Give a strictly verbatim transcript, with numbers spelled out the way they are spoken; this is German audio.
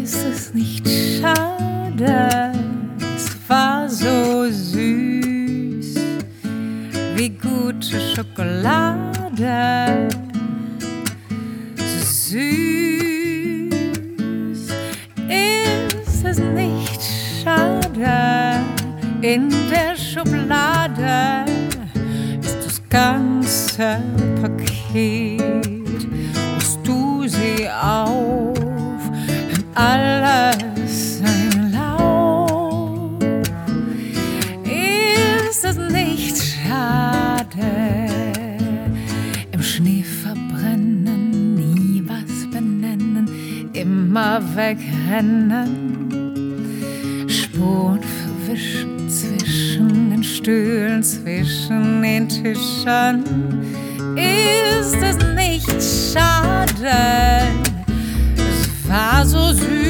Ist es nicht schade? Es war so süß wie gute Schokolade. So süß. Ist es nicht schade? In der Schublade ist das ganze Paket. Machst du sie auf, und alles ein Lauf. Ist es nicht schade? Im Schnee verbrennen, nie was benennen, immer wegrennen. Spuren verwischen zwischen den Stühlen, zwischen den Tischen. Ist es nicht schade? Es war so süß